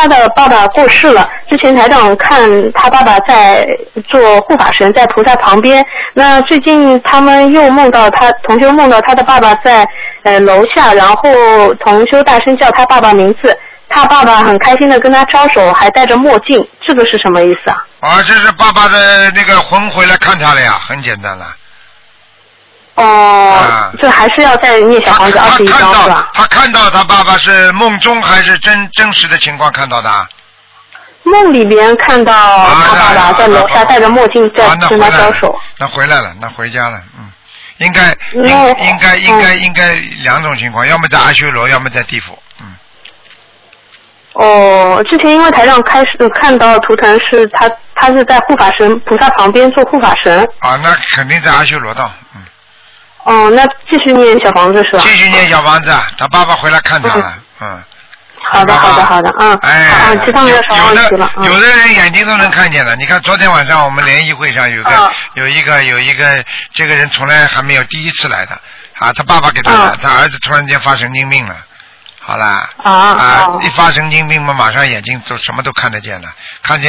他的爸爸过世了，之前台长看他爸爸在做护法神，在菩萨旁边。那最近他们又同修梦到他的爸爸在楼下，然后同修大声叫他爸爸名字，他爸爸很开心的跟他招手，还戴着墨镜，这个是什么意思啊？ 啊，这是爸爸的那个魂回来看他了呀，很简单了。 这还是要再念小房子21章是吧？ 他看到他爸爸是梦中还是真实的情况看到的？ 梦里边看到他爸爸在楼下戴着墨镜在跟他招手。 那回来了，那回家了，应该两种情况，要么在阿修罗，要么在地府， 之前因为台上开始看到图腾是他是在护法神菩萨旁边做护法神。 啊，那肯定在阿修罗道， 那继续念小房子是吧？继续念小房子，他爸爸回来看他了， 好的，其他没有什么问题了。 有的人眼睛都能看见了。你看昨天晚上我们联谊会上有一个这个人从来还没有第一次来的他爸爸给他的，他儿子突然间发神经病了。好啦，一发神经病嘛，马上眼睛什么都看得见了，看见